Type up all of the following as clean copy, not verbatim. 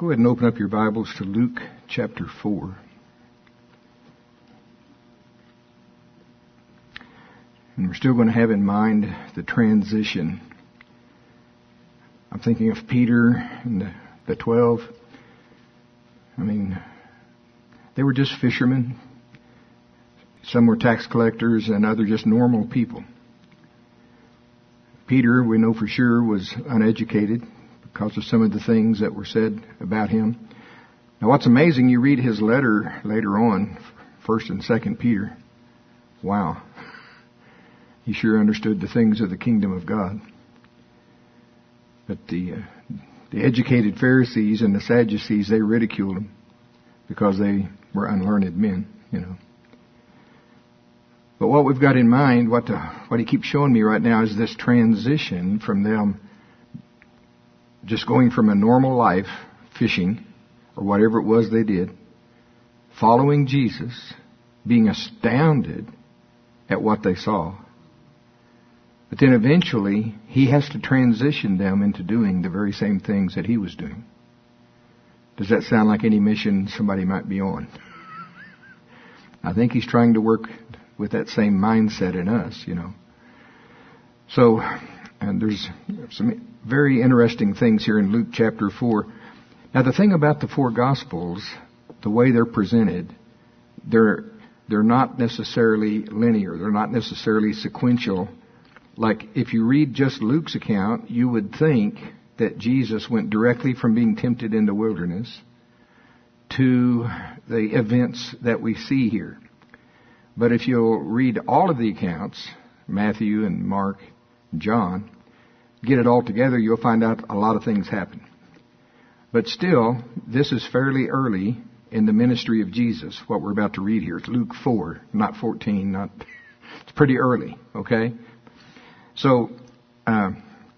Go ahead and open up your Bibles to Luke chapter 4. And we're still going to have in mind the transition. I'm thinking of Peter and the 12. I mean, they were just fishermen. Some were tax collectors and others just normal people. Peter, we know for sure, was uneducated because of some of the things that were said about him. Now what's amazing, you read his letter later on, 1st and 2nd Peter. Wow. He sure understood the things of the kingdom of God. But the educated Pharisees and the Sadducees, they ridiculed him because they were unlearned men, you know. But what we've got in mind, what he keeps showing me right now is this transition from them just going from a normal life, fishing, or whatever it was they did, following Jesus, being astounded at what they saw. But then eventually, he has to transition them into doing the very same things that he was doing. Does that sound like any mission somebody might be on? I think he's trying to work with that same mindset in us, you know. So, and there's some very interesting things here in Luke chapter 4. Now, the thing about the four Gospels, the way they're presented, they're not necessarily linear. They're not necessarily sequential. Like, if you read just Luke's account, you would think that Jesus went directly from being tempted in the wilderness to the events that we see here. But if you'll read all of the accounts, Matthew and Mark and John, get it all together, you'll find out a lot of things happen. But still, this is fairly early in the ministry of Jesus, what we're about to read here. It's Luke 4, not 14. It's pretty early, okay? So, the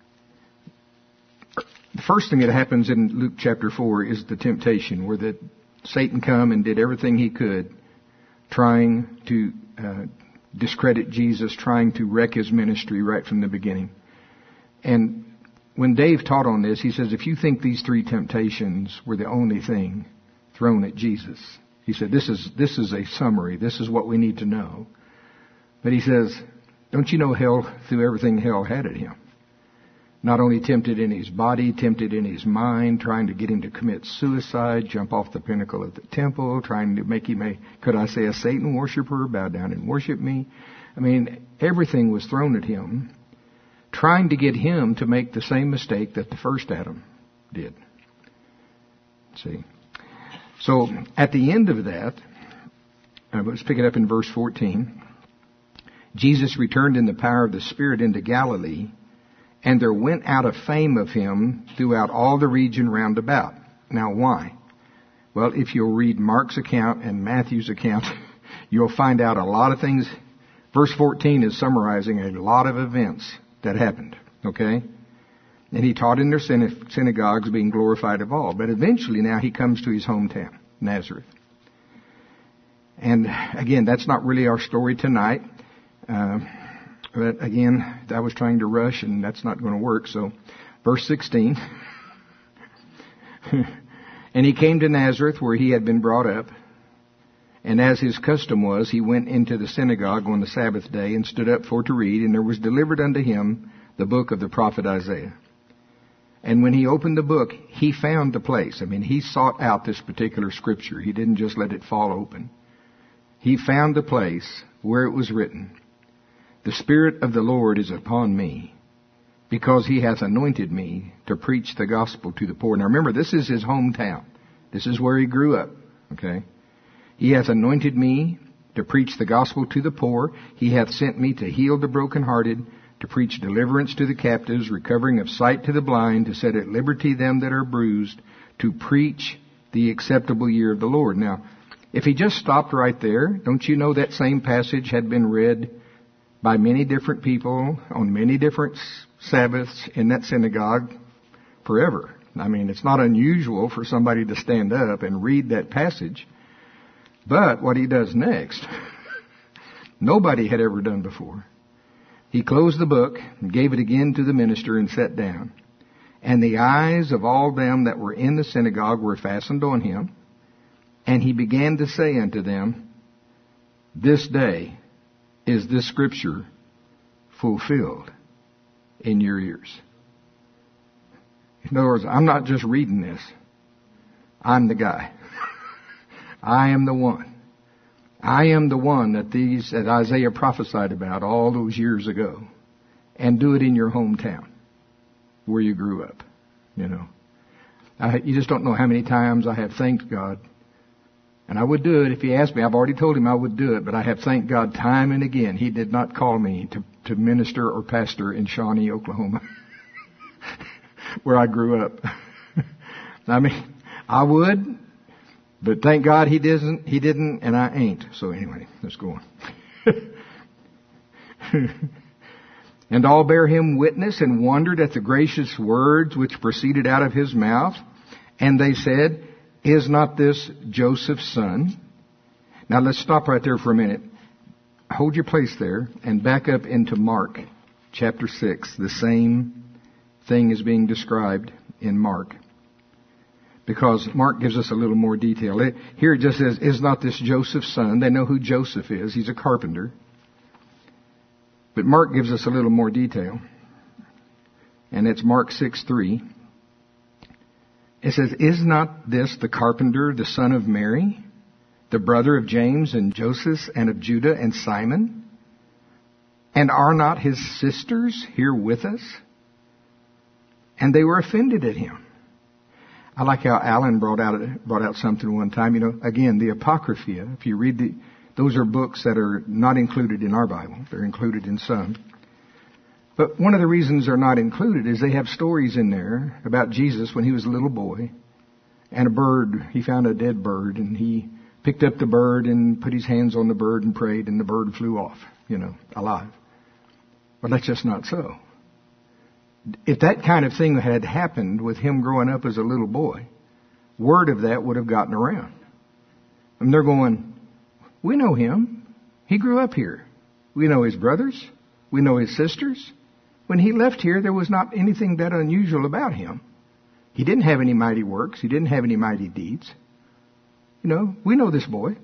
first thing that happens in Luke chapter 4 is the temptation, where that Satan come and did everything he could, trying to discredit Jesus, trying to wreck his ministry right from the beginning. And when Dave taught on this, he says, if you think these three temptations were the only thing thrown at Jesus, he said, this is a summary. This is what we need to know. But he says, don't you know hell threw everything hell had at him? Not only tempted in his body, tempted in his mind, trying to get him to commit suicide, jump off the pinnacle of the temple, trying to make him a Satan worshiper, bow down and worship me. I mean, everything was thrown at him, trying to get him to make the same mistake that the first Adam did. See? So, at the end of that, let's pick it up in verse 14. Jesus returned in the power of the Spirit into Galilee, and there went out a fame of him throughout all the region round about. Now, why? Well, if you'll read Mark's account and Matthew's account, you'll find out a lot of things. Verse 14 is summarizing a lot of events that happened, okay? And he taught in their synagogues, being glorified of all. But eventually now he comes to his hometown, Nazareth. And again, that's not really our story tonight. But again, I was trying to rush and that's not going to work. So, verse 16. And he came to Nazareth where he had been brought up. And as his custom was, he went into the synagogue on the Sabbath day and stood up for to read. And there was delivered unto him the book of the prophet Isaiah. And when he opened the book, he found the place. I mean, he sought out this particular scripture. He didn't just let it fall open. He found the place where it was written, the Spirit of the Lord is upon me, because he hath anointed me to preach the gospel to the poor. Now remember, this is his hometown. This is where he grew up. Okay? He hath anointed me to preach the gospel to the poor. He hath sent me to heal the brokenhearted, to preach deliverance to the captives, recovering of sight to the blind, to set at liberty them that are bruised, to preach the acceptable year of the Lord. Now, if he just stopped right there, don't you know that same passage had been read by many different people on many different Sabbaths in that synagogue forever? I mean, it's not unusual for somebody to stand up and read that passage. But what he does next, nobody had ever done before. He closed the book and gave it again to the minister and sat down. And the eyes of all them that were in the synagogue were fastened on him. And he began to say unto them, this day is this scripture fulfilled in your ears. In other words, I'm not just reading this. I'm the guy. I am the one. I am the one that Isaiah prophesied about all those years ago. And do it in your hometown where you grew up. You know, you just don't know how many times I have thanked God. And I would do it if he asked me. I've already told him I would do it, but I have thanked God time and again. He did not call me to minister or pastor in Shawnee, Oklahoma, where I grew up. I mean, I would, but thank God he didn't, and I ain't. So anyway, let's go on. And all bare him witness and wondered at the gracious words which proceeded out of his mouth. And they said, is not this Joseph's son? Now let's stop right there for a minute. Hold your place there and back up into Mark chapter 6. The same thing is being described in Mark, because Mark gives us a little more detail. Here it just says, is not this Joseph's son? They know who Joseph is. He's a carpenter. But Mark gives us a little more detail. And it's Mark 6:3. It says, is not this the carpenter, the son of Mary, the brother of James and Joseph and of Judah and Simon? And are not his sisters here with us? And they were offended at him. I like how Alan brought out something one time. You know, again, the Apocrypha, if you read those are books that are not included in our Bible. They're included in some. But one of the reasons they're not included is they have stories in there about Jesus when he was a little boy. And a bird, he found a dead bird, and he picked up the bird and put his hands on the bird and prayed, and the bird flew off, alive. But that's just not so. If that kind of thing had happened with him growing up as a little boy, word of that would have gotten around. And they're going, we know him. He grew up here. We know his brothers. We know his sisters. When he left here, there was not anything that unusual about him. He didn't have any mighty works. He didn't have any mighty deeds. We know this boy.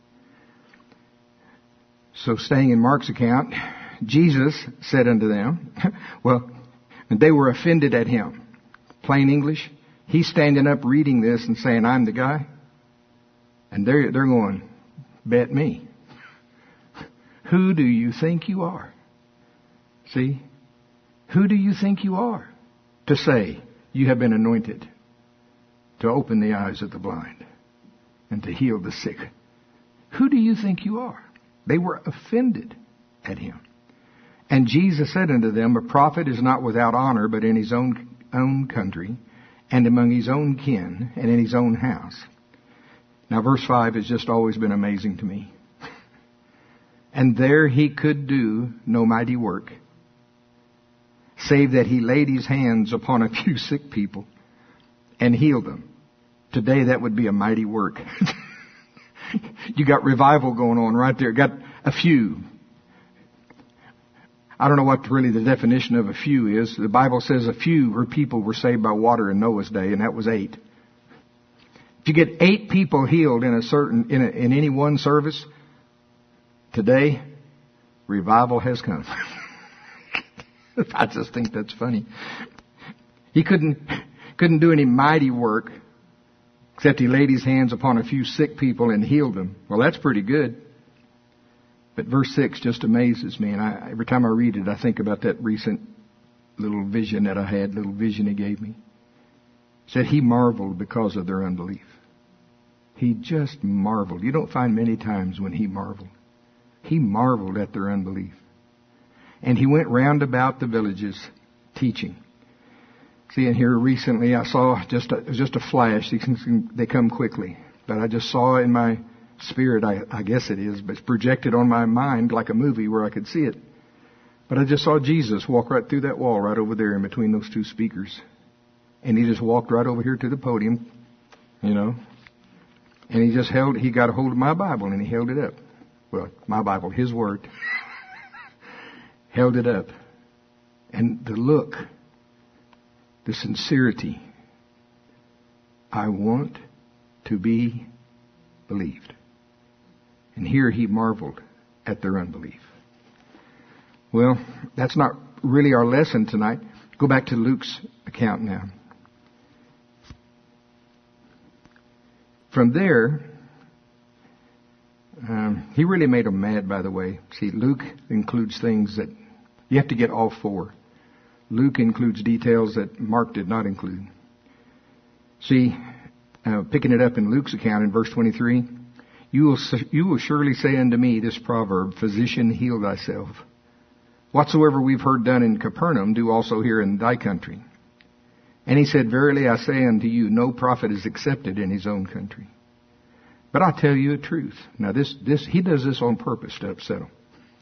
So staying in Mark's account, Jesus said unto them, and they were offended at him. Plain English, he's standing up reading this and saying, I'm the guy. And they're going, bet me. Who do you think you are? See? Who do you think you are to say you have been anointed to open the eyes of the blind and to heal the sick? Who do you think you are? They were offended at him. And Jesus said unto them, a prophet is not without honor, but in his own country and among his own kin and in his own house. Now verse 5 has just always been amazing to me. And there he could do no mighty work, save that he laid his hands upon a few sick people and healed them. Today that would be a mighty work. You got revival going on right there. Got a few. I don't know what really the definition of a few is. The Bible says a few people were saved by water in Noah's day, and that was 8. If you get 8 people healed in any one service, today, revival has come. I just think that's funny. He couldn't do any mighty work, except he laid his hands upon a few sick people and healed them. Well, that's pretty good. But verse 6 just amazes me, and every time I read it, I think about that recent little vision that I had, little vision he gave me. It said he marveled because of their unbelief. He just marveled. You don't find many times when he marveled. He marveled at their unbelief. And he went round about the villages teaching. See, and here recently I saw just a flash. They come quickly. But I just saw in my spirit, I guess it is, but it's projected on my mind like a movie where I could see it. But I just saw Jesus walk right through that wall right over there in between those two speakers. And he just walked right over here to the podium, And he got a hold of my Bible and he held it up. Well, my Bible, his word. Held it up. And the look the sincerity. I want to be believed. And here he marveled at their unbelief. Well, that's not really our lesson tonight. Go back to Luke's account now. From there, he really made them mad, by the way. See, Luke includes things that you have to get all four. Luke includes details that Mark did not include. See, picking it up in Luke's account in verse 23, you will surely say unto me this proverb, Physician, heal thyself. Whatsoever we've heard done in Capernaum, do also here in thy country. And he said, Verily I say unto you, no prophet is accepted in his own country. But I tell you a truth. Now this he does this on purpose to upset them.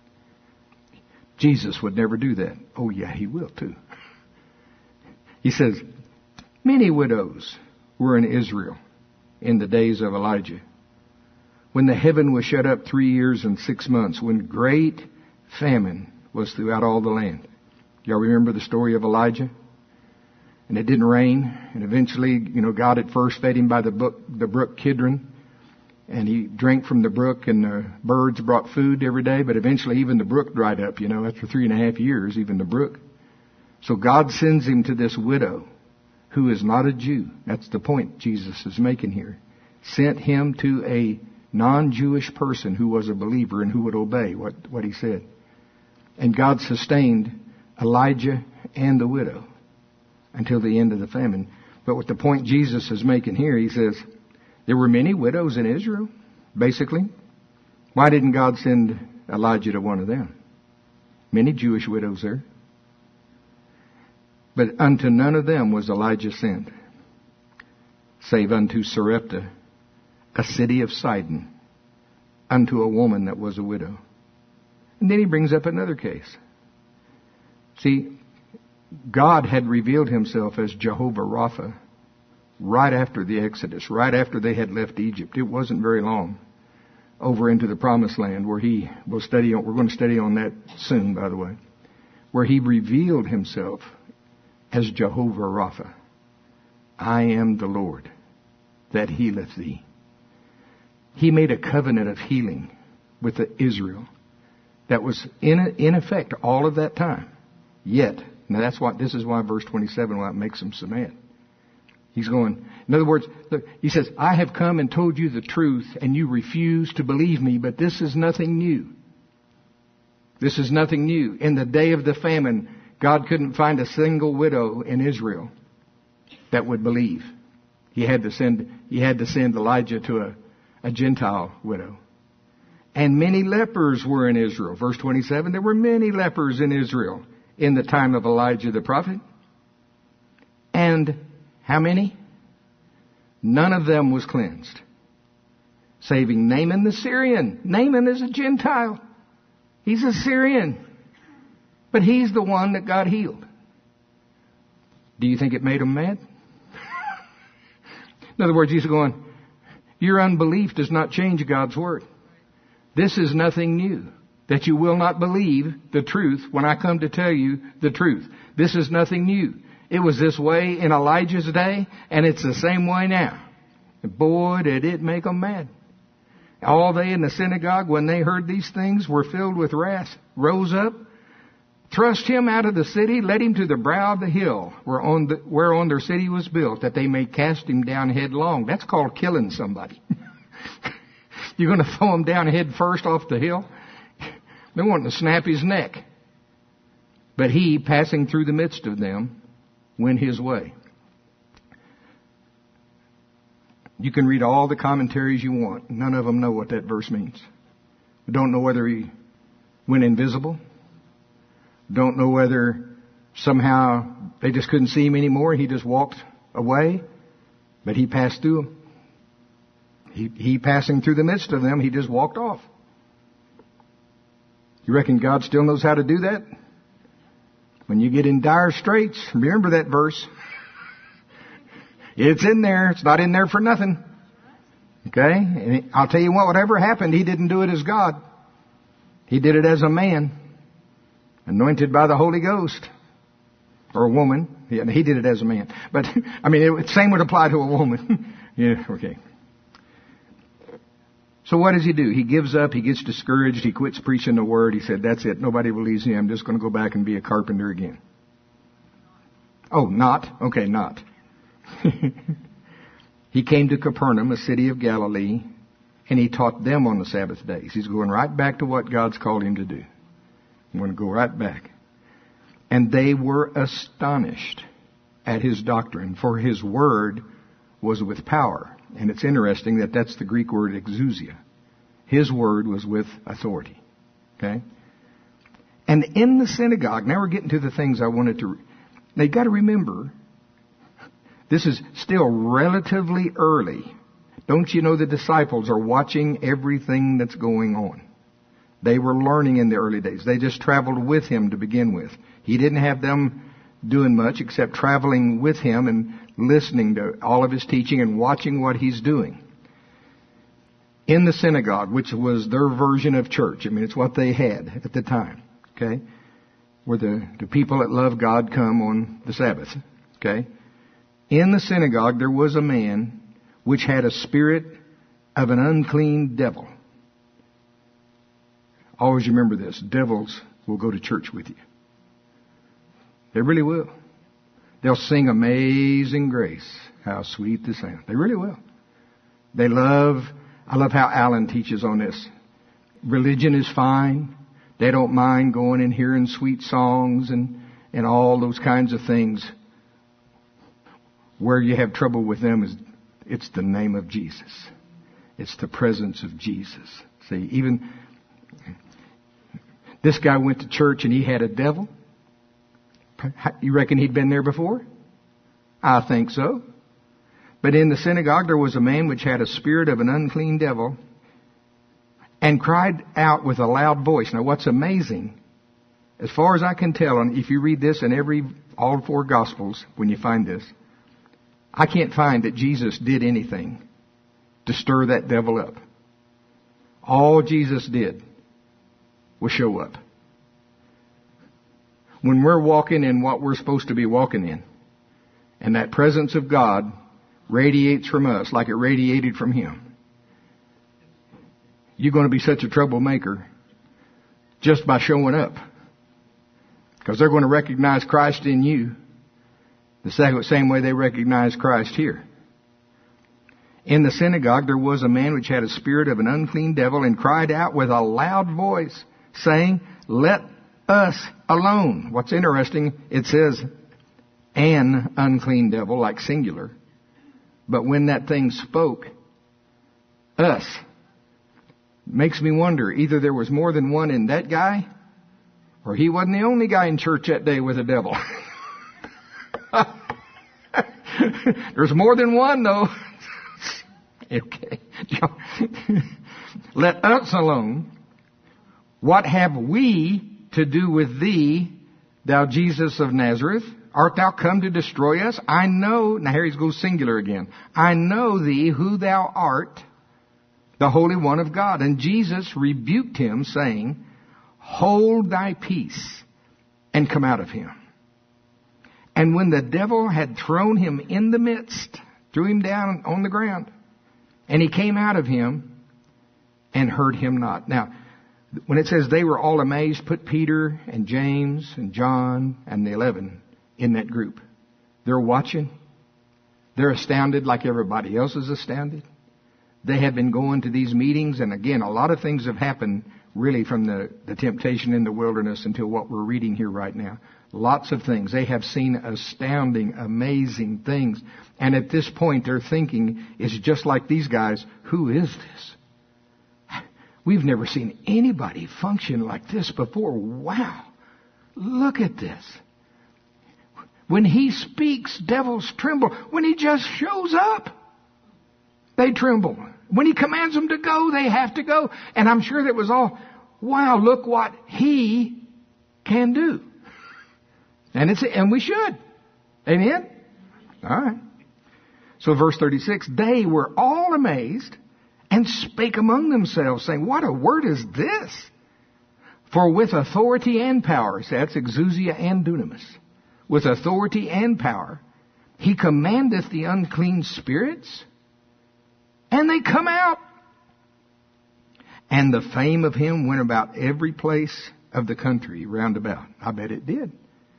Jesus would never do that. Oh yeah, he will too. He says, many widows were in Israel in the days of Elijah, when the heaven was shut up 3 years and 6 months, when great famine was throughout all the land. Y'all remember the story of Elijah? And it didn't rain. And eventually, God at first fed him by the brook Kidron. And he drank from the brook, and the birds brought food every day. But eventually even the brook dried up, after 3.5 years, even the brook. So God sends him to this widow who is not a Jew. That's the point Jesus is making here. Sent him to a non-Jewish person who was a believer and who would obey what he said. And God sustained Elijah and the widow until the end of the famine. But what the point Jesus is making here, he says, there were many widows in Israel, basically. Why didn't God send Elijah to one of them? Many Jewish widows there. But unto none of them was Elijah sent, save unto Sarepta, a city of Sidon, unto a woman that was a widow. And then he brings up another case. See, God had revealed himself as Jehovah Rapha right after the Exodus, right after they had left Egypt. It wasn't very long over into the Promised Land where we're going to study on that soon, by the way, where he revealed himself as Jehovah Rapha. I am the Lord that healeth thee. He made a covenant of healing with Israel that was in effect all of that time. Yet, now this is why verse 27, why it makes him so mad. He's going, in other words, look, he says, I have come and told you the truth and you refuse to believe me, but this is nothing new. This is nothing new. In the day of the famine, God couldn't find a single widow in Israel that would believe. He had to send Elijah to a Gentile widow. And many lepers were in Israel. Verse 27, there were many lepers in Israel in the time of Elijah the prophet. And how many? None of them was cleansed, saving Naaman the Syrian. Naaman is a Gentile. He's a Syrian. But he's the one that got healed. Do you think it made him mad? In other words, he's going, your unbelief does not change God's word. This is nothing new, that you will not believe the truth when I come to tell you the truth. This is nothing new. It was this way in Elijah's day, and it's the same way now. Boy, did it make them mad. All they in the synagogue, when they heard these things, were filled with wrath, rose up, thrust him out of the city, led him to the brow of the hill whereon their city was built, that they may cast him down headlong. That's called killing somebody. You're going to throw him down head first off the hill? They want to snap his neck. But he, passing through the midst of them, went his way. You can read all the commentaries you want. None of them know what that verse means. Don't know whether he went invisible. Don't know whether somehow they just couldn't see him anymore. He just walked away. But he passed through them. He passing through the midst of them, he just walked off. You reckon God still knows how to do that? When you get in dire straits, remember that verse. It's in there. It's not in there for nothing. Okay? And I'll tell you what, whatever happened, he didn't do it as God. He did it as a man, anointed by the Holy Ghost. Or a woman. Yeah, he did it as a man. But, I mean, same would apply to a woman. Yeah, okay. So what does he do? He gives up. He gets discouraged. He quits preaching the word. He said, that's it. Nobody believes me. I'm just going to go back and be a carpenter again. Oh, not? Okay, not. He came to Capernaum, a city of Galilee, and he taught them on the Sabbath days. He's going right back to what God's called him to do. I'm going to go right back. And they were astonished at his doctrine, for his word was with power. And it's interesting that that's the Greek word exousia. His word was with authority. Okay? And in the synagogue, now we're getting to the things I wanted to... Now you've got to remember, this is still relatively early. Don't you know the disciples are watching everything that's going on? They were learning in the early days. They just traveled with him to begin with. He didn't have them doing much except traveling with him and listening to all of his teaching and watching what he's doing. In the synagogue, which was their version of church. I mean, it's what they had at the time. Okay? Where the people that love God come on the Sabbath. Okay? In the synagogue, there was a man which had a spirit of an unclean devil. Always remember this. Devils will go to church with you. They really will. They'll sing Amazing Grace. How sweet the sound. They really will. I love how Alan teaches on this. Religion is fine. They don't mind going and hearing sweet songs and all those kinds of things. Where you have trouble with them is it's the name of Jesus. It's the presence of Jesus. See, even this guy went to church and he had a devil. You reckon he'd been there before? I think so. But in the synagogue there was a man which had a spirit of an unclean devil and cried out with a loud voice. Now what's amazing, as far as I can tell, and if you read this in all four Gospels, when you find this, I can't find that Jesus did anything to stir that devil up. All Jesus did was show up. When we're walking in what we're supposed to be walking in, and that presence of God radiates from us like it radiated from him, you're going to be such a troublemaker just by showing up. Because they're going to recognize Christ in you the same way they recognize Christ here. In the synagogue there was a man which had a spirit of an unclean devil and cried out with a loud voice, saying, "Let us alone." What's interesting, it says an unclean devil, like singular. But when that thing spoke, us, makes me wonder, either there was more than one in that guy, or he wasn't the only guy in church that day with a devil. There's more than one, though. Okay. Let us alone. What have we to do with thee, thou Jesus of Nazareth? Art thou come to destroy us? I know, now here he goes singular again. I know thee who thou art, the Holy One of God. And Jesus rebuked him, saying, Hold thy peace, and come out of him. And when the devil had thrown him in the midst, threw him down on the ground, and he came out of him, and heard him not. Now, when it says they were all amazed, put Peter and James and John and the 11 in that group. They're watching. They're astounded like everybody else is astounded. They have been going to these meetings, and again, a lot of things have happened really from the temptation in the wilderness until what we're reading here right now. Lots of things. They have seen astounding, amazing things. And at this point, they're thinking, it's just like these guys, who is this? We've never seen anybody function like this before. Wow. Look at this. When he speaks, devils tremble. When he just shows up, they tremble. When he commands them to go, they have to go. And I'm sure that was all, wow, look what he can do. And we should. Amen? All right. So verse 36, they were all amazed and spake among themselves, saying, what a word is this? For with authority and power, so that's exousia and dunamis, with authority and power. He commandeth the unclean spirits, and they come out. And the fame of him went about every place of the country round about. I bet it did.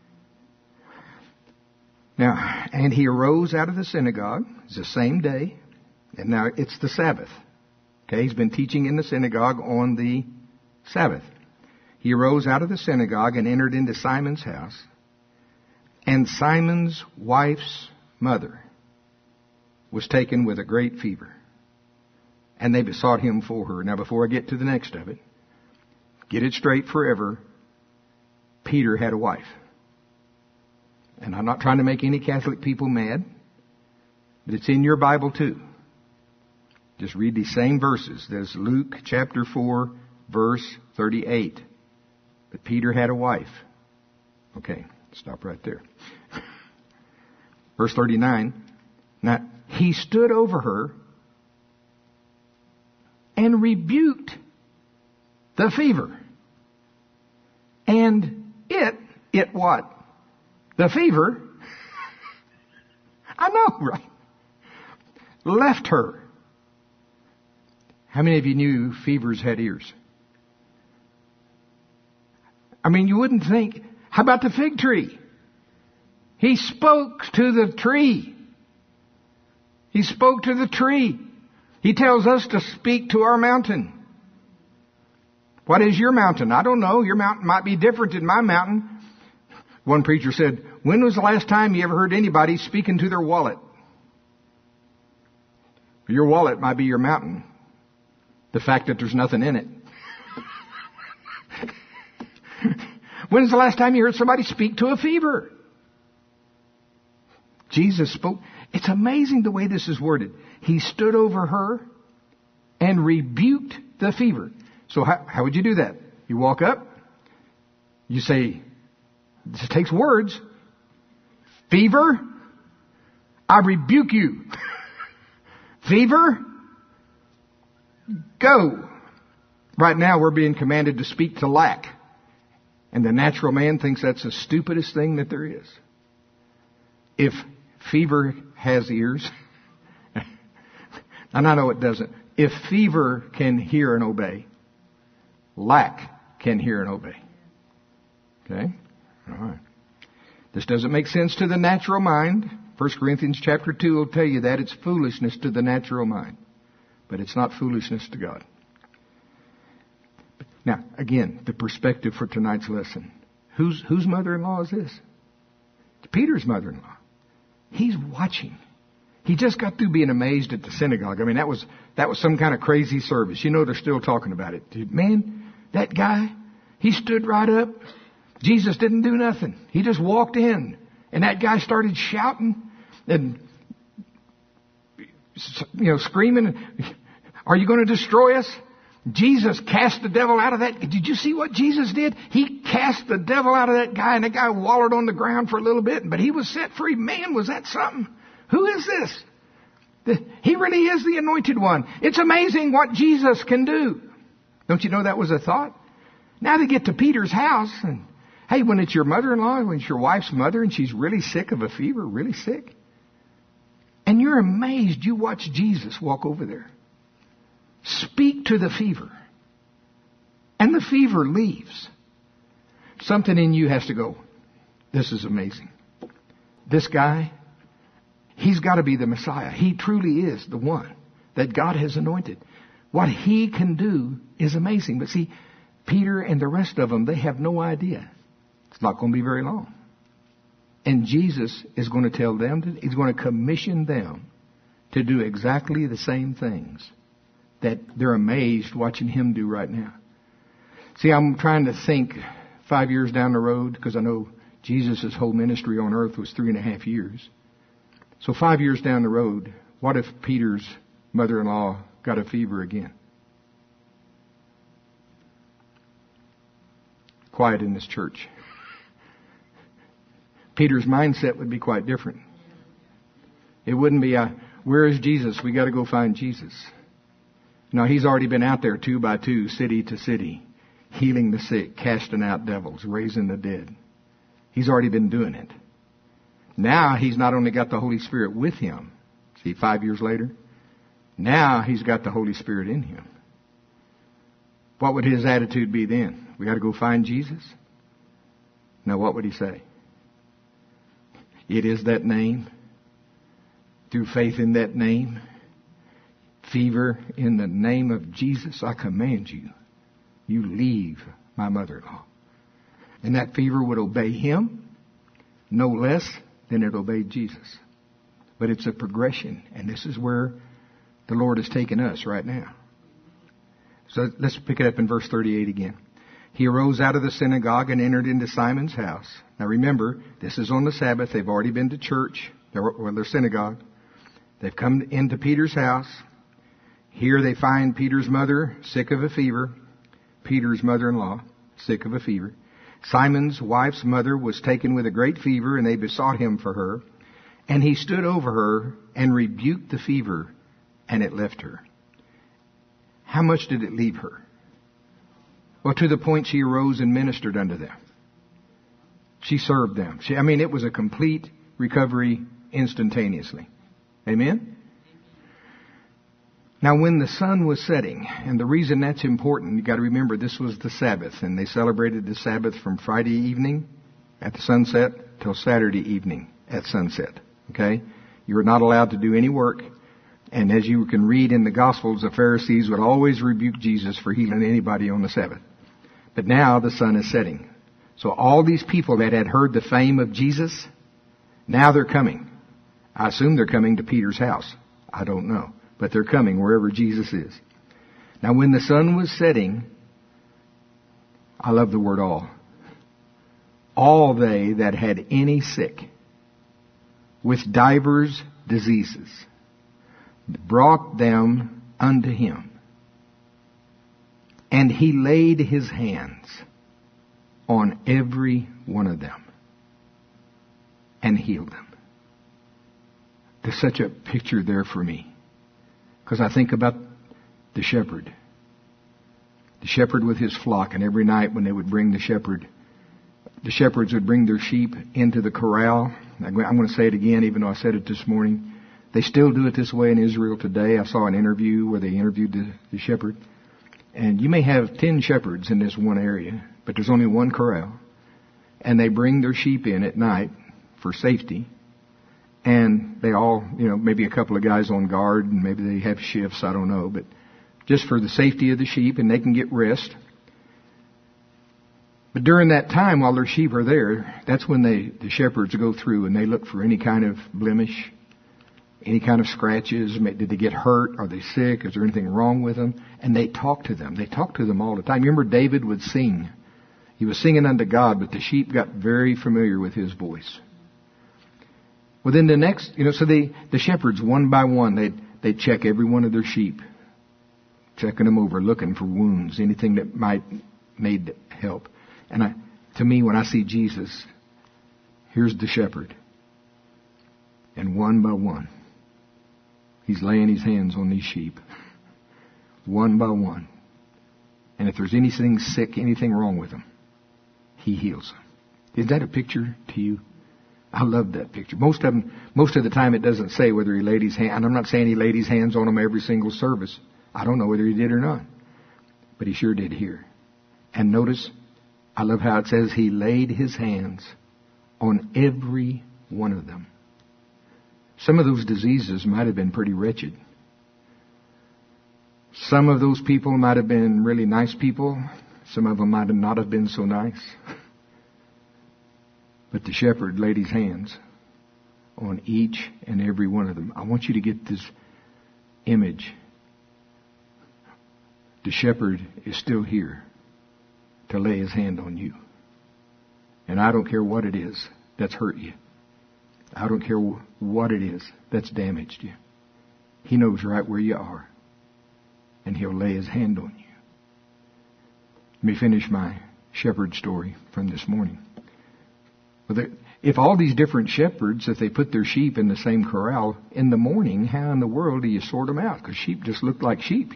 Now, and he arose out of the synagogue. It's the same day. And now it's the Sabbath. Okay, he's been teaching in the synagogue on the Sabbath. He arose out of the synagogue and entered into Simon's house. And Simon's wife's mother was taken with a great fever. And they besought him for her. Now, before I get to the next of it, get it straight forever. Peter had a wife. And I'm not trying to make any Catholic people mad, but it's in your Bible too. Just read these same verses. There's Luke chapter 4, verse 38. But Peter had a wife. Okay, stop right there. Verse 39. Now, he stood over her and rebuked the fever. And it what? The fever, I know, right? Left her. How many of you knew fevers had ears? I mean, you wouldn't think. How about the fig tree? He spoke to the tree. He spoke to the tree. He tells us to speak to our mountain. What is your mountain? I don't know. Your mountain might be different than my mountain. One preacher said, when was the last time you ever heard anybody speaking to their wallet? Your wallet might be your mountain. The fact that there's nothing in it. When's the last time you heard somebody speak to a fever? Jesus spoke. It's amazing the way this is worded. He stood over her and rebuked the fever. So how would you do that? You walk up. You say, this takes words. Fever, I rebuke you. Fever, go. Right now we're being commanded to speak to lack. And the natural man thinks that's the stupidest thing that there is. If fever has ears, and I know it doesn't. If fever can hear and obey, lack can hear and obey. Okay? All right. This doesn't make sense to the natural mind. 1 Corinthians chapter 2 will tell you that it's foolishness to the natural mind. But it's not foolishness to God. Now, again, the perspective for tonight's lesson. Whose mother-in-law is this? It's Peter's mother-in-law. He's watching. He just got through being amazed at the synagogue. I mean, that was some kind of crazy service. You know, they're still talking about it. Dude, man, that guy, he stood right up. Jesus didn't do nothing. He just walked in. And that guy started shouting and, screaming, are you going to destroy us? Jesus cast the devil out of that. Did you see what Jesus did? He cast the devil out of that guy, and that guy wallowed on the ground for a little bit, but he was set free. Man, was that something? Who is this? He really is the anointed one. It's amazing what Jesus can do. Don't you know that was a thought? Now they get to Peter's house, and hey, when it's your mother-in-law, when it's your wife's mother, and she's really sick of a fever, really sick, and you're amazed, you watch Jesus walk over there. Speak to the fever. And the fever leaves. Something in you has to go, this is amazing. This guy, he's got to be the Messiah. He truly is the one that God has anointed. What he can do is amazing. But see, Peter and the rest of them, they have no idea. It's not going to be very long. And Jesus is going to tell them, he's going to commission them to do exactly the same things that they're amazed watching him do right now. See, I'm trying to think 5 years down the road, because I know Jesus' whole ministry on earth was 3.5 years. So 5 years down the road, what if Peter's mother-in-law got a fever again? Quiet in this church. Peter's mindset would be quite different. It wouldn't be, where is Jesus? We got to go find Jesus. No, he's already been out there 2 by 2, city to city, healing the sick, casting out devils, raising the dead. He's already been doing it. Now he's not only got the Holy Spirit with him, see, 5 years later, now he's got the Holy Spirit in him. What would his attitude be then? We got to go find Jesus? Now what would he say? It is that name. Through faith in that name. Fever, in the name of Jesus, I command you. You leave my mother-in-law. And that fever would obey him no less than it obeyed Jesus. But it's a progression. And this is where the Lord has taken us right now. So let's pick it up in verse 38 again. He arose out of the synagogue and entered into Simon's house. Now remember, this is on the Sabbath. They've already been to church, their synagogue. They've come into Peter's house. Here they find Peter's mother sick of a fever. Peter's mother-in-law sick of a fever. Simon's wife's mother was taken with a great fever, and they besought him for her. And he stood over her and rebuked the fever, and it left her. How much did it leave her? Well, to the point she arose and ministered unto them. She served them. It was a complete recovery instantaneously. Amen? Now, when the sun was setting, and the reason that's important, you got to remember this was the Sabbath, and they celebrated the Sabbath from Friday evening at the sunset till Saturday evening at sunset. Okay? You were not allowed to do any work. And as you can read in the Gospels, the Pharisees would always rebuke Jesus for healing anybody on the Sabbath. But now the sun is setting. So all these people that had heard the fame of Jesus, now they're coming. I assume they're coming to Peter's house. I don't know. But they're coming wherever Jesus is. Now when the sun was setting, I love the word all they that had any sick with divers diseases brought them unto him. And he laid his hands on every one of them and healed them. There's such a picture there for me. Because I think about the shepherd. The shepherd with his flock. And every night when they would bring the shepherds would bring their sheep into the corral. I'm going to say it again, even though I said it this morning. They still do it this way in Israel today. I saw an interview where they interviewed the shepherd. And you may have 10 shepherds in this one area, but there's only one corral. And they bring their sheep in at night for safety. And they all, maybe a couple of guys on guard, and maybe they have shifts, I don't know, but just for the safety of the sheep, and they can get rest. But during that time, while their sheep are there, that's when the shepherds go through and they look for any kind of blemish, any kind of scratches. Did they get hurt? Are they sick? Is there anything wrong with them? And they talk to them. They talk to them all the time. You remember David would sing. He was singing unto God, but the sheep got very familiar with his voice. Well, then the next, so the shepherds, one by one, they'd check every one of their sheep, checking them over, looking for wounds, anything that might need help. And to me, when I see Jesus, here's the shepherd. And one by one, he's laying his hands on these sheep. One by one. And if there's anything sick, anything wrong with them, he heals them. Is that a picture to you? I love that picture. Most of the time it doesn't say whether he laid his hand, and I'm not saying he laid his hands on them every single service. I don't know whether he did or not. But he sure did here. And notice, I love how it says he laid his hands on every one of them. Some of those diseases might have been pretty wretched. Some of those people might have been really nice people. Some of them might not have been so nice. But the shepherd laid his hands on each and every one of them. I want you to get this image. The shepherd is still here to lay his hand on you. And I don't care what it is that's hurt you. I don't care what it is that's damaged you. He knows right where you are. And he'll lay his hand on you. Let me finish my shepherd story from this morning. If all these different shepherds, if they put their sheep in the same corral in the morning, how in the world do you sort them out? Because sheep just look like sheep,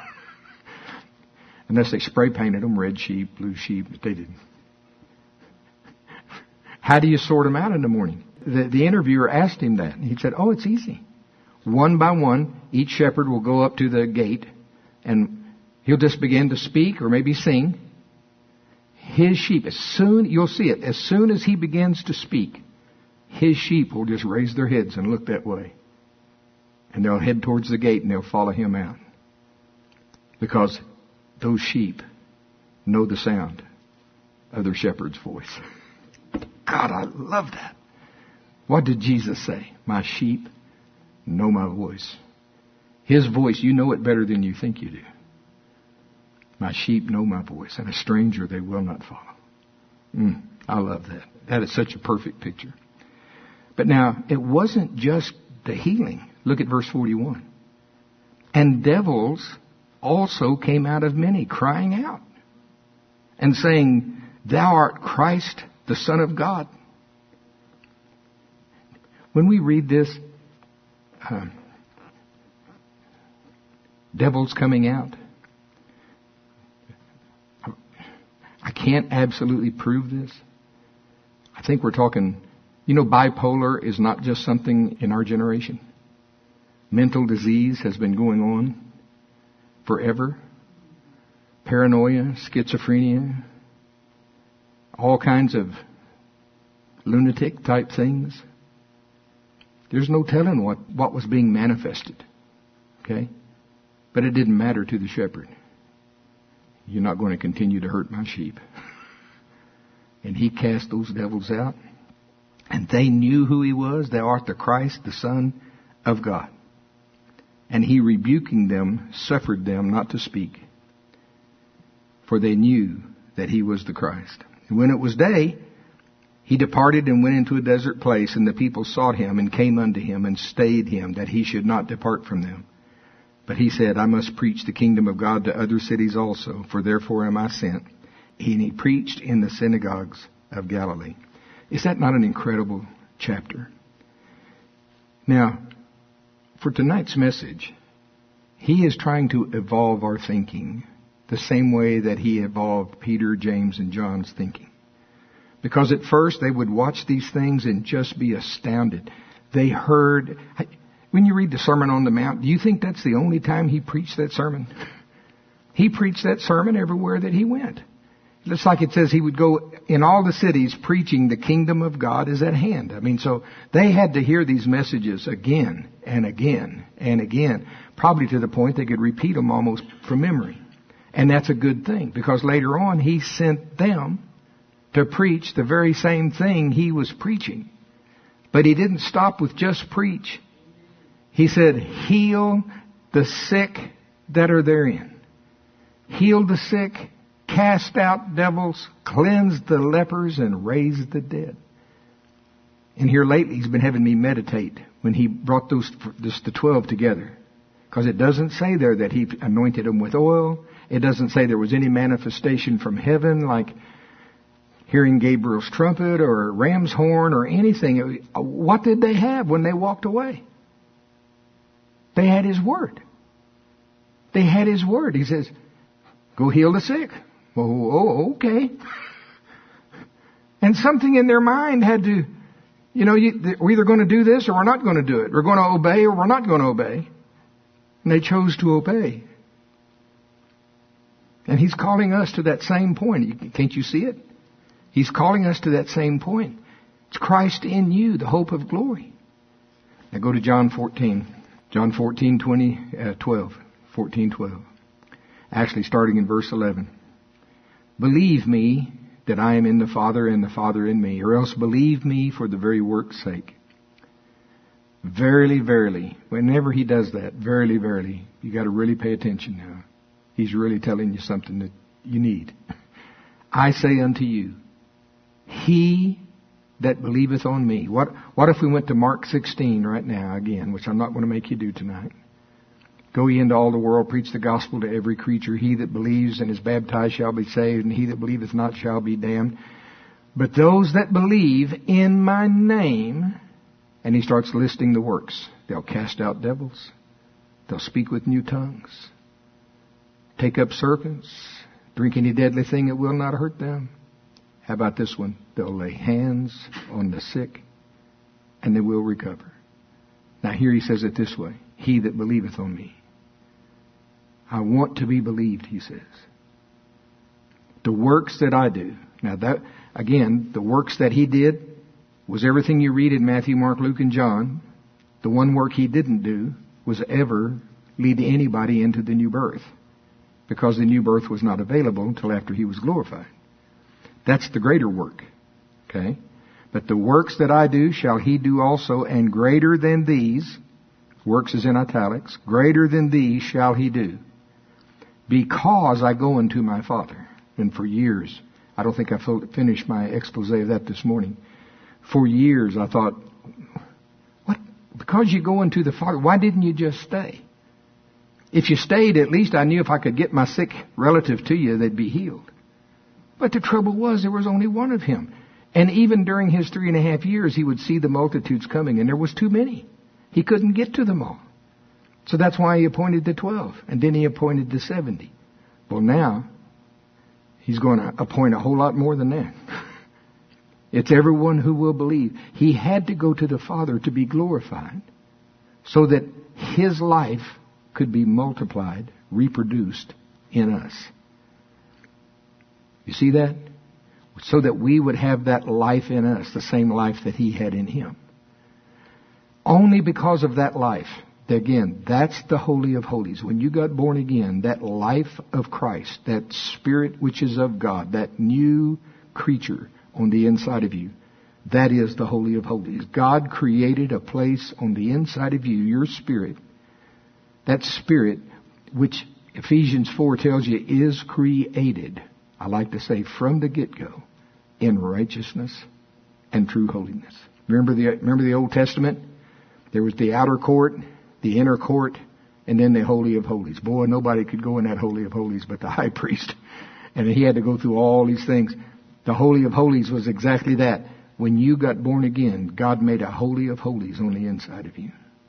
Unless they spray painted them, red sheep, blue sheep, but they didn't. How do you sort them out in the morning? the interviewer asked him that. He said, oh, it's easy. One by one, each shepherd will go up to the gate and he'll just begin to speak or maybe sing. His sheep, you'll see it, as soon as he begins to speak, his sheep will just raise their heads and look that way. And they'll head towards the gate and they'll follow him out. Because those sheep know the sound of their shepherd's voice. God, I love that. What did Jesus say? My sheep know my voice. His voice, you know it better than you think you do. My sheep know my voice, and a stranger they will not follow. I love that. That is such a perfect picture. But now, it wasn't just the healing. Look at verse 41. And devils also came out of many, crying out and saying, Thou art Christ, the Son of God. When we read this, devils coming out, I can't absolutely prove this. I think we're talking, bipolar is not just something in our generation. Mental disease has been going on forever. Paranoia, schizophrenia, all kinds of lunatic type things. There's no telling what was being manifested. Okay? But it didn't matter to the shepherd. You're not going to continue to hurt my sheep. And he cast those devils out. And they knew who he was. Thou art the Christ, the Son of God. And he, rebuking them, suffered them not to speak. For they knew that he was the Christ. And when it was day, he departed and went into a desert place. And the people sought him and came unto him and stayed him, that he should not depart from them. But he said, I must preach the kingdom of God to other cities also, for therefore am I sent. And he preached in the synagogues of Galilee. Is that not an incredible chapter? Now, for tonight's message, he is trying to evolve our thinking the same way that he evolved Peter, James, and John's thinking. Because at first they would watch these things and just be astounded. They heard... When you read the Sermon on the Mount, do you think that's the only time he preached that sermon? He preached that sermon everywhere that he went. Just like it says he would go in all the cities preaching the kingdom of God is at hand. So they had to hear these messages again and again and again, probably to the point they could repeat them almost from memory. And that's a good thing, because later on he sent them to preach the very same thing he was preaching. But he didn't stop with just preach. He said, heal the sick that are therein. Heal the sick, cast out devils, cleanse the lepers, and raise the dead. And here lately he's been having me meditate when he brought the 12 together. Because it doesn't say there that he anointed them with oil. It doesn't say there was any manifestation from heaven like hearing Gabriel's trumpet or ram's horn or anything. What did they have when they walked away? They had his word. They had his word. He says, go heal the sick. Oh, okay. And something in their mind had to, we're either going to do this or we're not going to do it. We're going to obey or we're not going to obey. And they chose to obey. And he's calling us to that same point. Can't you see it? He's calling us to that same point. It's Christ in you, the hope of glory. Now go to John 14. John 12. Actually, starting in verse 11. Believe me that I am in the Father and the Father in me, or else believe me for the very work's sake. Verily, verily. Whenever he does that, verily, verily, you got to really pay attention now. He's really telling you something that you need. I say unto you, he that believeth on me. What if we went to Mark 16 right now again, which I'm not going to make you do tonight. Go ye into all the world, preach the gospel to every creature. He that believes and is baptized shall be saved, and he that believeth not shall be damned. But those that believe in my name, and he starts listing the works. They'll cast out devils. They'll speak with new tongues. Take up serpents. Drink any deadly thing that will not hurt them. How about this one? They'll lay hands on the sick and they will recover. Now here he says it this way. He that believeth on me. I want to be believed, he says. The works that I do. Now that, again, the works that he did was everything you read in Matthew, Mark, Luke, and John. The one work he didn't do was ever lead anybody into the new birth, because the new birth was not available until after he was glorified. That's the greater work. Okay? But the works that I do shall he do also, and greater than these, works is in italics, greater than these shall he do, because I go unto my Father. And for years, I don't think I finished my expose of that this morning. For years I thought, what? Because you go unto the Father, why didn't you just stay? If you stayed, at least I knew if I could get my sick relative to you, they'd be healed. But the trouble was, there was only one of him. And even during his 3.5 years, he would see the multitudes coming, and there was too many. He couldn't get to them all. So that's why he appointed the 12, and then he appointed the 70. Well, now, he's going to appoint a whole lot more than that. It's everyone who will believe. He had to go to the Father to be glorified, so that his life could be multiplied, reproduced in us. You see that? So that we would have that life in us, the same life that he had in him. Only because of that life. Again, that's the Holy of Holies. When you got born again, that life of Christ, that Spirit which is of God, that new creature on the inside of you, that is the Holy of Holies. God created a place on the inside of you, your spirit, that Spirit which Ephesians 4 tells you is created, I like to say from the get-go, in righteousness and true holiness. Remember the Old Testament? There was the outer court, the inner court, and then the Holy of Holies. Boy, nobody could go in that Holy of Holies but the high priest. And he had to go through all these things. The Holy of Holies was exactly that. When you got born again, God made a Holy of Holies on the inside of you.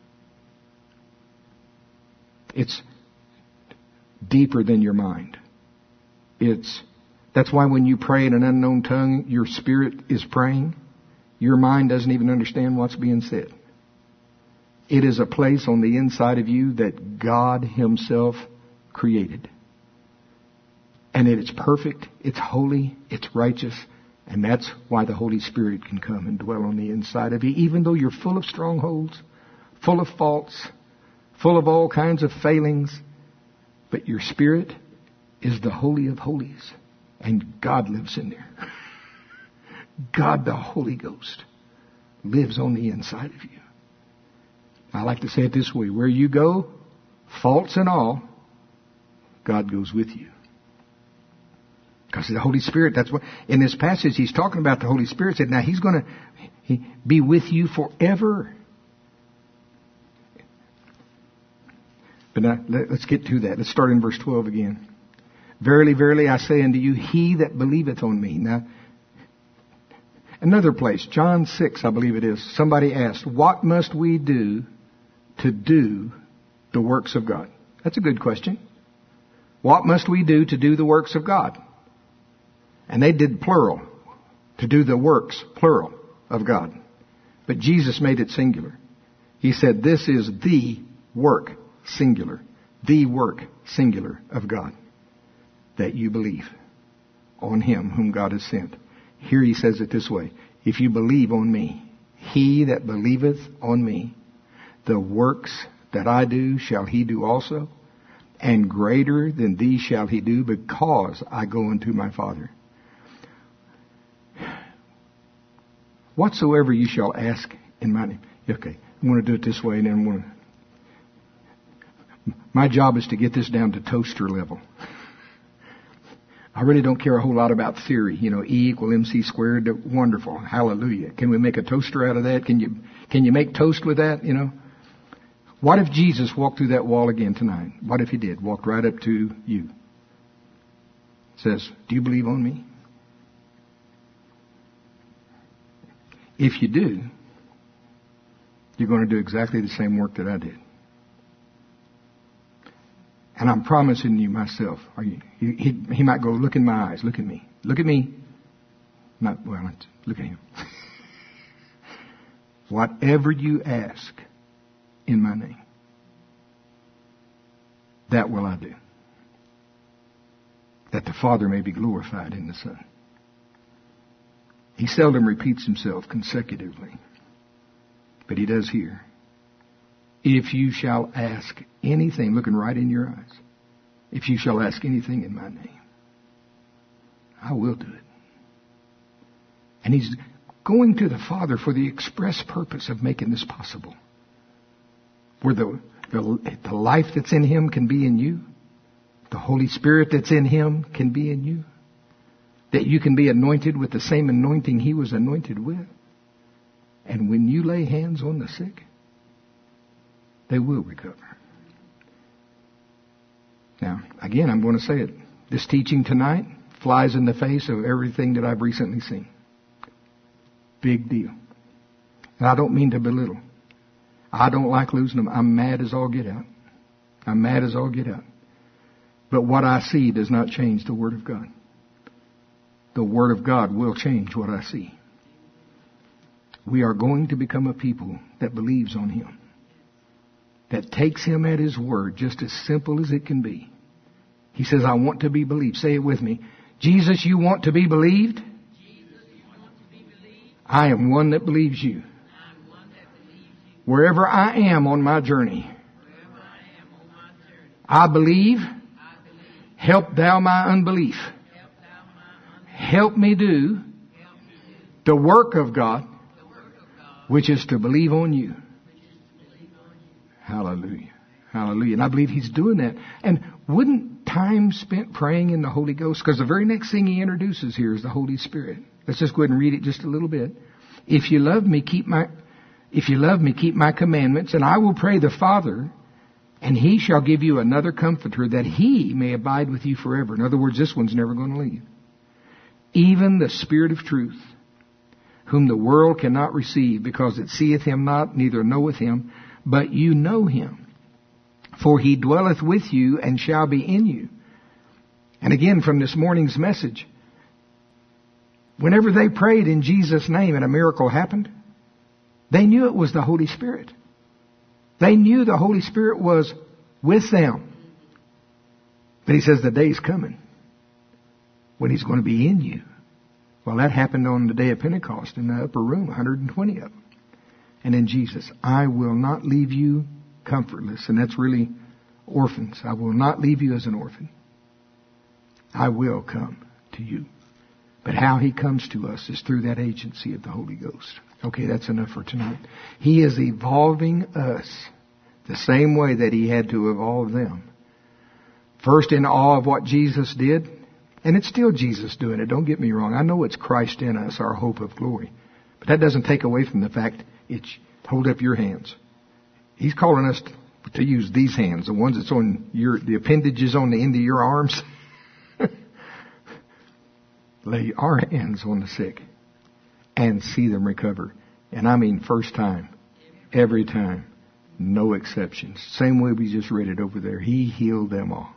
It's deeper than your mind. That's why when you pray in an unknown tongue, your spirit is praying. Your mind doesn't even understand what's being said. It is a place on the inside of you that God himself created. And it's perfect, it's holy, it's righteous, and that's why the Holy Spirit can come and dwell on the inside of you, even though you're full of strongholds, full of faults, full of all kinds of failings. But your spirit is the Holy of Holies, and God lives in there. God, the Holy Ghost, lives on the inside of you. I like to say it this way. Where you go, faults and all, God goes with you. Because the Holy Spirit, that's what, in this passage, he's talking about the Holy Spirit. Said, now he's going to be with you forever. But now, let's get to that. Let's start in verse 12 again. Verily, verily, I say unto you, he that believeth on me. Now, another place, John 6, I believe it is. Somebody asked, what must we do to do the works of God? That's a good question. What must we do to do the works of God? And they did plural. To do the works, plural, of God. But Jesus made it singular. He said, this is the work, singular. The work, singular, of God. That you believe on him whom God has sent. Here he says it this way. If you believe on me, he that believeth on me, the works that I do shall he do also, and greater than these shall he do, because I go unto my Father. Whatsoever you shall ask in my name. Okay, I'm going to do it this way, and then I'm going to... My job is to get this down to toaster level. I really don't care a whole lot about theory. You know, E equal MC squared. Wonderful. Hallelujah. Can we make a toaster out of that? Can you make toast with that? You know? What if Jesus walked through that wall again tonight? What if he did? Walked right up to you. Says, do you believe on me? If you do, you're going to do exactly the same work that I did. And I'm promising you myself. He might go, look in my eyes. Look at me. Look at me. Look at him. whatever you ask in my name, that will I do, that the Father may be glorified in the Son. He seldom repeats himself consecutively, but he does here. If you shall ask anything, looking right in your eyes, if you shall ask anything in my name, I will do it. And he's going to the Father for the express purpose of making this possible. Where the life that's in him can be in you. The Holy Spirit that's in him can be in you. That you can be anointed with the same anointing he was anointed with. And when you lay hands on the sick, they will recover. Now, again, I'm going to say it. This teaching tonight flies in the face of everything that I've recently seen. Big deal. And I don't mean to belittle. I don't like losing them. I'm mad as all get out. I'm mad as all get out. But what I see does not change the Word of God. The Word of God will change what I see. We are going to become a people that believes on Him. That takes Him at His word, just as simple as it can be. He says, I want to be believed. Say it with me. Jesus, you want to be believed? I am one that believes you. Wherever I am on my journey, I believe. Help thou my unbelief. Help me do the work of God, which is to believe on you. Hallelujah. Hallelujah. And I believe He's doing that. And wouldn't time spent praying in the Holy Ghost, because the very next thing He introduces here is the Holy Spirit. Let's just go ahead and read it just a little bit. If you love me, keep my commandments, and I will pray the Father, and He shall give you another comforter, that He may abide with you forever. In other words, this one's never going to leave. Even the Spirit of truth, whom the world cannot receive, because it seeth Him not, neither knoweth Him, but you know Him. For He dwelleth with you and shall be in you. And again, from this morning's message, whenever they prayed in Jesus' name and a miracle happened, they knew it was the Holy Spirit. They knew the Holy Spirit was with them. But He says the day's coming when He's going to be in you. Well, that happened on the day of Pentecost in the upper room, 120 of them. And then Jesus, I will not leave you comfortless. And that's really orphans. I will not leave you as an orphan. I will come to you. But how He comes to us is through that agency of the Holy Ghost. Okay, that's enough for tonight. He is evolving us the same way that He had to evolve them. First in awe of what Jesus did. And it's still Jesus doing it. Don't get me wrong. I know it's Christ in us, our hope of glory. But that doesn't take away from the fact it's hold up your hands. He's calling us to use these hands, the ones that's on the appendages on the end of your arms. Lay our hands on the sick and see them recover. And I mean first time, every time, no exceptions. Same way we just read it over there. He healed them all.